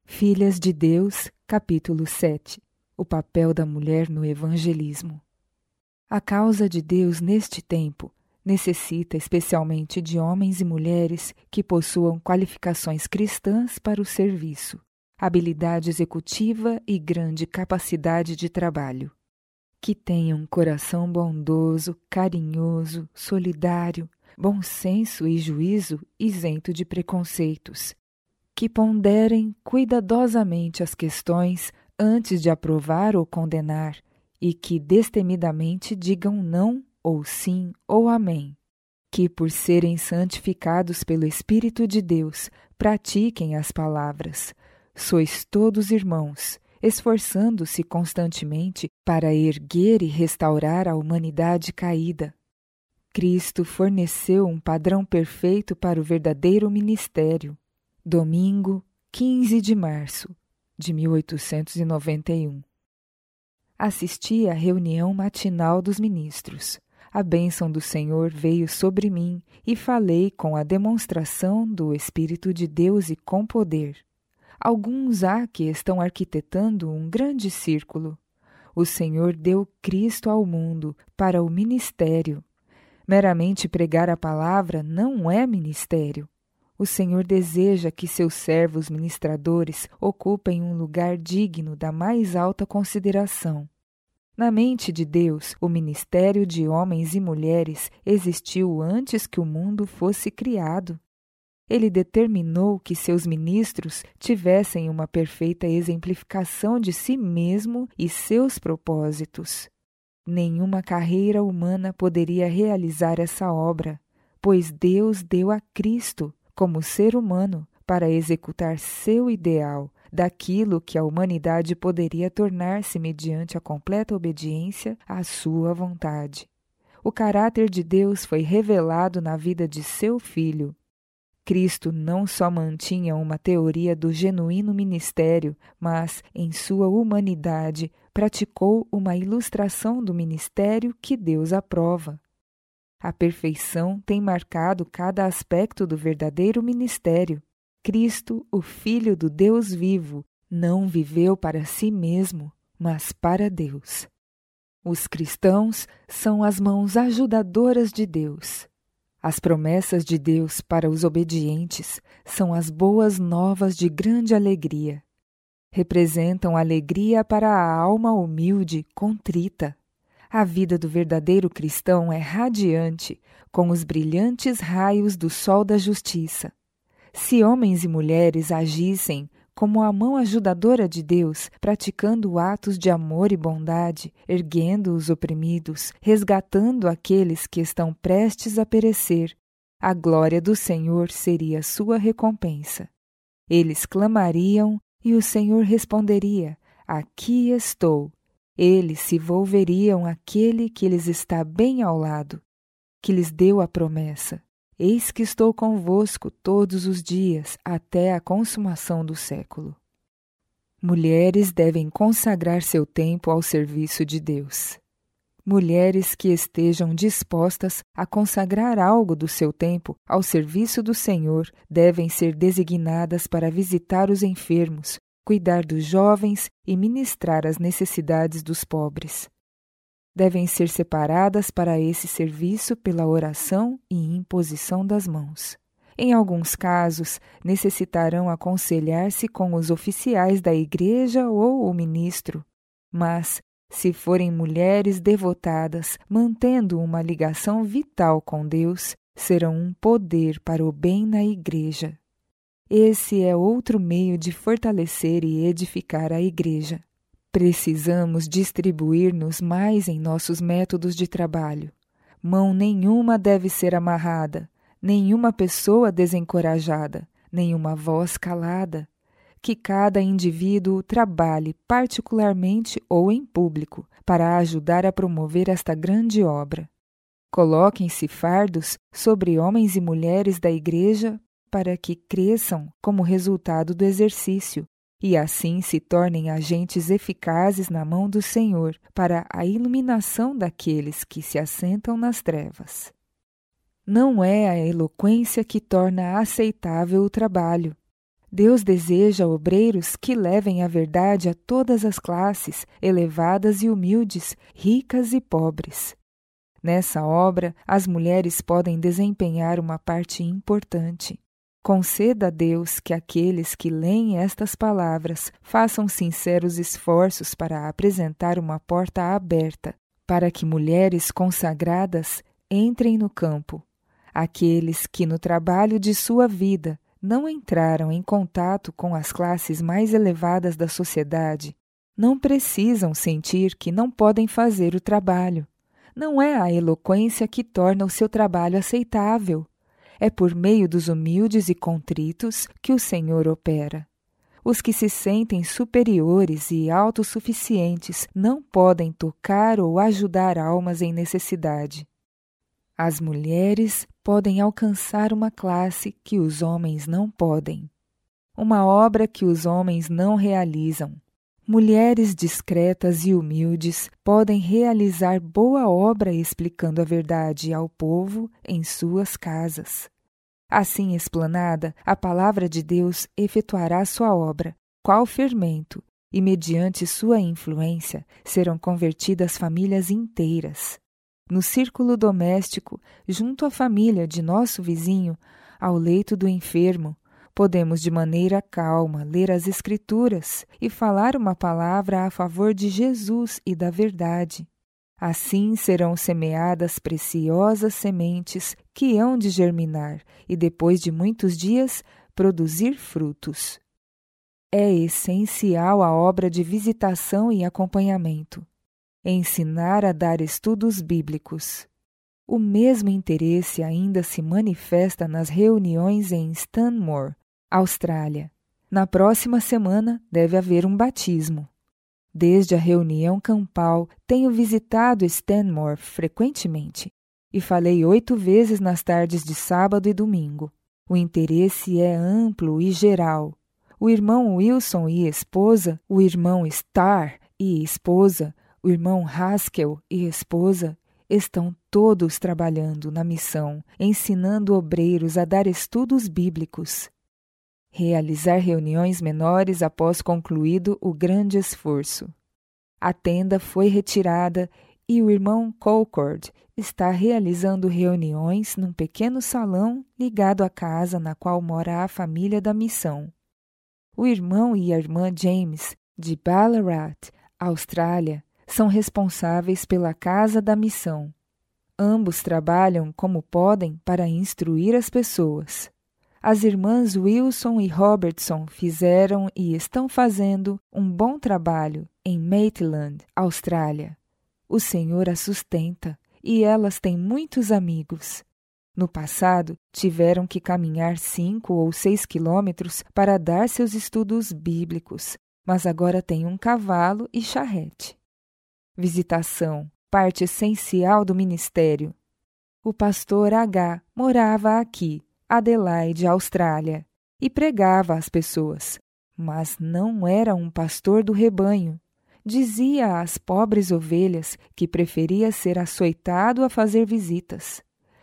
Filhas de Deus, capítulo 7. O papel da mulher no evangelismo. A causa de Deus neste tempo necessita especialmente de homens e mulheres que possuam qualificações cristãs para o serviço, habilidade executiva e grande capacidade de trabalho. Que tenham um coração bondoso, carinhoso, solidário, bom senso e juízo isento de preconceitos. Que ponderem cuidadosamente as questões antes de aprovar ou condenar, e que destemidamente digam não ou sim ou amém. Que, por serem santificados pelo Espírito de Deus, pratiquem as palavras. Sois todos irmãos, esforçando-se constantemente para erguer e restaurar a humanidade caída. Cristo forneceu um padrão perfeito para o verdadeiro ministério. Domingo, 15 de março de 1891. Assisti à reunião matinal dos ministros. A bênção do Senhor veio sobre mim e falei com a demonstração do Espírito de Deus e com poder. Alguns há que estão arquitetando um grande círculo. O Senhor deu Cristo ao mundo para o ministério. Meramente pregar a palavra não é ministério. O Senhor deseja que seus servos ministradores ocupem um lugar digno da mais alta consideração. Na mente de Deus, o ministério de homens e mulheres existiu antes que o mundo fosse criado. Ele determinou que seus ministros tivessem uma perfeita exemplificação de si mesmo e seus propósitos. Nenhuma carreira humana poderia realizar essa obra, pois Deus deu a Cristo como ser humano, para executar seu ideal, daquilo que a humanidade poderia tornar-se mediante a completa obediência à sua vontade. O caráter de Deus foi revelado na vida de seu Filho. Cristo não só mantinha uma teoria do genuíno ministério, mas, em sua humanidade, praticou uma ilustração do ministério que Deus aprova. A perfeição tem marcado cada aspecto do verdadeiro ministério. Cristo, o Filho do Deus vivo, não viveu para si mesmo, mas para Deus. Os cristãos são as mãos ajudadoras de Deus. As promessas de Deus para os obedientes são as boas novas de grande alegria. Representam alegria para a alma humilde, contrita. A vida do verdadeiro cristão é radiante, com os brilhantes raios do sol da justiça. Se homens e mulheres agissem como a mão ajudadora de Deus, praticando atos de amor e bondade, erguendo os oprimidos, resgatando aqueles que estão prestes a perecer, a glória do Senhor seria sua recompensa. Eles clamariam e o Senhor responderia: aqui estou. Eles se volveriam àquele que lhes está bem ao lado, que lhes deu a promessa: eis que estou convosco todos os dias, até a consumação do século. Mulheres devem consagrar seu tempo ao serviço de Deus. Mulheres que estejam dispostas a consagrar algo do seu tempo ao serviço do Senhor devem ser designadas para visitar os enfermos, cuidar dos jovens e ministrar as necessidades dos pobres. Devem ser separadas para esse serviço pela oração e imposição das mãos. Em alguns casos, necessitarão aconselhar-se com os oficiais da igreja ou o ministro, mas, se forem mulheres devotadas, mantendo uma ligação vital com Deus, serão um poder para o bem na igreja. Esse é outro meio de fortalecer e edificar a igreja. Precisamos distribuir-nos mais em nossos métodos de trabalho. Mão nenhuma deve ser amarrada, nenhuma pessoa desencorajada, nenhuma voz calada. Que cada indivíduo trabalhe particularmente ou em público para ajudar a promover esta grande obra. Coloquem-se fardos sobre homens e mulheres da igreja para que cresçam como resultado do exercício e assim se tornem agentes eficazes na mão do Senhor para a iluminação daqueles que se assentam nas trevas. Não é a eloquência que torna aceitável o trabalho. Deus deseja obreiros que levem a verdade a todas as classes, elevadas e humildes, ricas e pobres. Nessa obra, as mulheres podem desempenhar uma parte importante. Conceda a Deus que aqueles que leem estas palavras façam sinceros esforços para apresentar uma porta aberta, para que mulheres consagradas entrem no campo. Aqueles que no trabalho de sua vida não entraram em contato com as classes mais elevadas da sociedade, não precisam sentir que não podem fazer o trabalho. Não é a eloquência que torna o seu trabalho aceitável. É por meio dos humildes e contritos que o Senhor opera. Os que se sentem superiores e autossuficientes não podem tocar ou ajudar almas em necessidade. As mulheres podem alcançar uma classe que os homens não podem. Uma obra que os homens não realizam. Mulheres discretas e humildes podem realizar boa obra explicando a verdade ao povo em suas casas. Assim explanada, a palavra de Deus efetuará sua obra, qual fermento, e mediante sua influência serão convertidas famílias inteiras. No círculo doméstico, junto à família de nosso vizinho, ao leito do enfermo, podemos de maneira calma ler as Escrituras e falar uma palavra a favor de Jesus e da verdade. Assim serão semeadas preciosas sementes que hão de germinar e, depois de muitos dias, produzir frutos. É essencial a obra de visitação e acompanhamento. Ensinar a dar estudos bíblicos. O mesmo interesse ainda se manifesta nas reuniões em Stanmore, Austrália. Na próxima semana deve haver um batismo. Desde a reunião campal, tenho visitado Stanmore frequentemente e falei 8 vezes nas tardes de sábado e domingo. O interesse é amplo e geral. O irmão Wilson e esposa, o irmão Starr e esposa, o irmão Haskell e esposa estão todos trabalhando na missão, ensinando obreiros a dar estudos bíblicos. Realizar reuniões menores após concluído o grande esforço. A tenda foi retirada e o irmão Colcord está realizando reuniões num pequeno salão ligado à casa na qual mora a família da missão. O irmão e a irmã James, de Ballarat, Austrália, são responsáveis pela casa da missão. Ambos trabalham como podem para instruir as pessoas. As irmãs Wilson e Robertson fizeram e estão fazendo um bom trabalho em Maitland, Austrália. O Senhor as sustenta e elas têm muitos amigos. No passado, tiveram que caminhar 5 ou 6 quilômetros para dar seus estudos bíblicos, mas agora têm um cavalo e charrete. Visitação, parte essencial do ministério. O pastor H. morava aqui, Adelaide, Austrália, e pregava às pessoas, mas não era um pastor do rebanho. Dizia às pobres ovelhas que preferia ser açoitado a fazer visitas.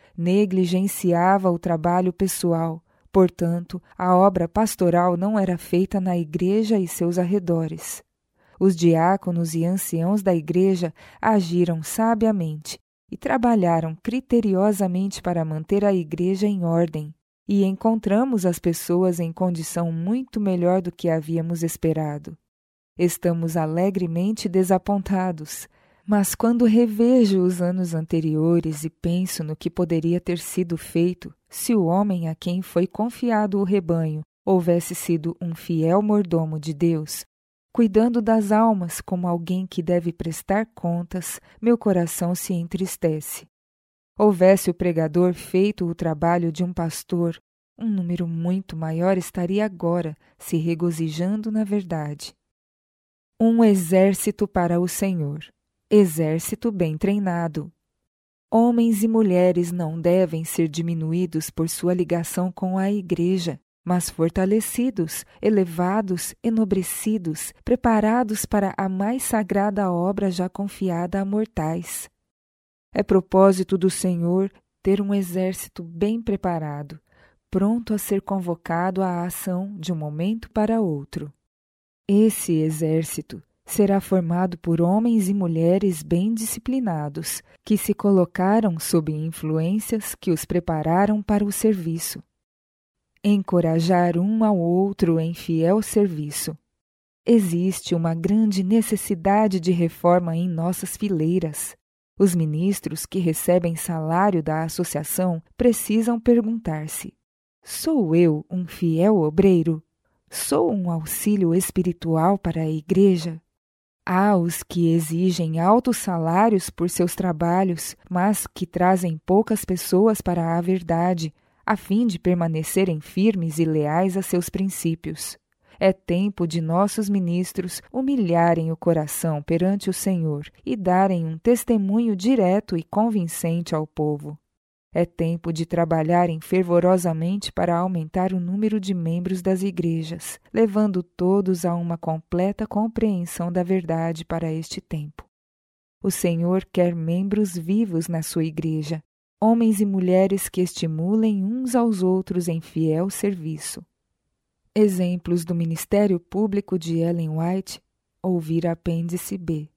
Negligenciava o trabalho pessoal, portanto, a obra pastoral não era feita na igreja e seus arredores. Os diáconos e anciãos da igreja agiram sabiamente e trabalharam criteriosamente para manter a igreja em ordem, e encontramos as pessoas em condição muito melhor do que havíamos esperado. Estamos alegremente desapontados, mas quando revejo os anos anteriores e penso no que poderia ter sido feito se o homem a quem foi confiado o rebanho houvesse sido um fiel mordomo de Deus, cuidando das almas como alguém que deve prestar contas, meu coração se entristece. Houvesse o pregador feito o trabalho de um pastor, um número muito maior estaria agora se regozijando na verdade. Um exército para o Senhor. Exército bem treinado. Homens e mulheres não devem ser diminuídos por sua ligação com a igreja, mas fortalecidos, elevados, enobrecidos, preparados para a mais sagrada obra já confiada a mortais. É propósito do Senhor ter um exército bem preparado, pronto a ser convocado à ação de um momento para outro. Esse exército será formado por homens e mulheres bem disciplinados, que se colocaram sob influências que os prepararam para o serviço. Encorajar um ao outro em fiel serviço. Existe uma grande necessidade de reforma em nossas fileiras. Os ministros que recebem salário da associação precisam perguntar-se: sou eu um fiel obreiro? Sou um auxílio espiritual para a igreja? Há os que exigem altos salários por seus trabalhos, mas que trazem poucas pessoas para a verdade, a fim de permanecerem firmes e leais a seus princípios. É tempo de nossos ministros humilharem o coração perante o Senhor e darem um testemunho direto e convincente ao povo. É tempo de trabalharem fervorosamente para aumentar o número de membros das igrejas, levando todos a uma completa compreensão da verdade para este tempo. O Senhor quer membros vivos na sua igreja, homens e mulheres que estimulem uns aos outros em fiel serviço. Exemplos do Ministério Público de Ellen White, ouvir apêndice B.